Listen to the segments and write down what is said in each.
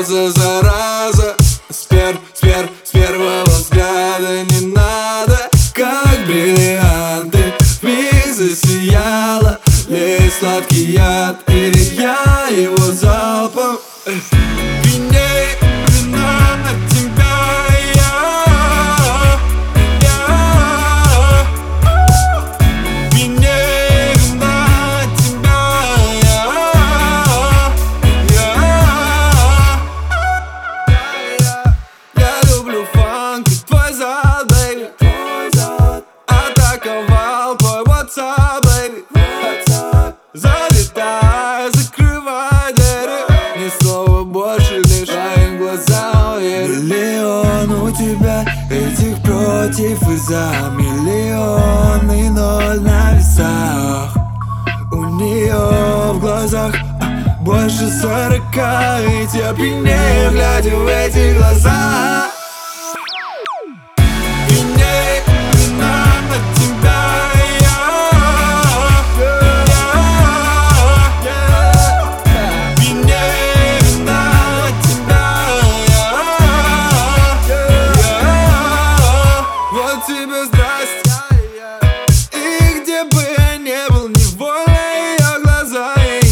зараза, зараза. С первого взгляда не надо. Как бриллианты вмиг засияла. Лей сладкий яд, и я его залпом. Пьяней вина от тебя я. Пьяней вина от тебя я люблю фанк и твой зад, бэйби. Атаковал твой WhatsApp, бэйби. Залетай, закрывай двери. Ни слова больше, лишь твоим глазам верю. Миллион у тебя этих против и за. Миллион и ноль на весах. У нее в глазах больше 40. Ведь я пьянею, глядя в эти глаза. Пьяней вина от тебя Пьяней вина от тебя Вот тебе здрасте. И где бы я не был, невольно ее глаза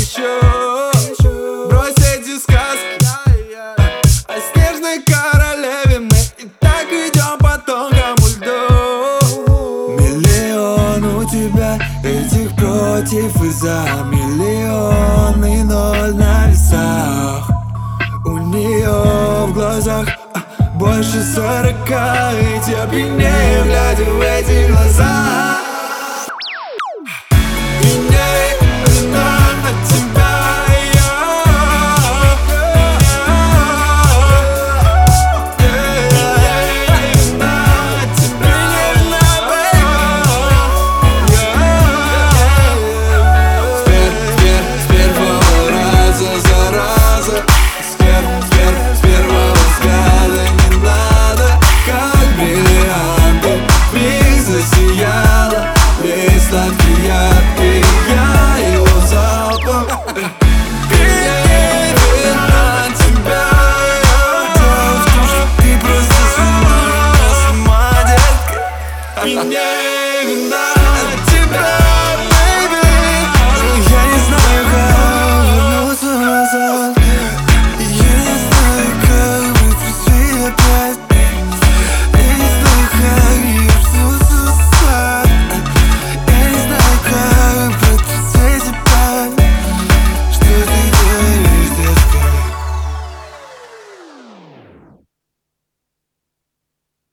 ищу. Брось эти сказки о снежной королеве. Мы и так идем по тонкому льду. Миллион у тебя этих против и за. Миллион и ноль на весах. У нее в глазах больше 40. Ведь я пьянею, глядя в эти глаза.